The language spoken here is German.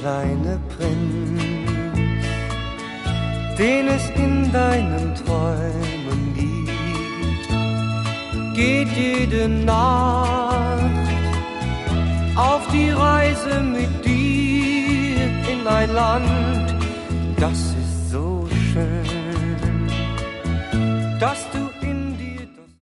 kleine Prinz, den es in deinen Träumen gibt, geht jede Nacht auf die Reise mit dir in ein Land, das ist so schön, dass du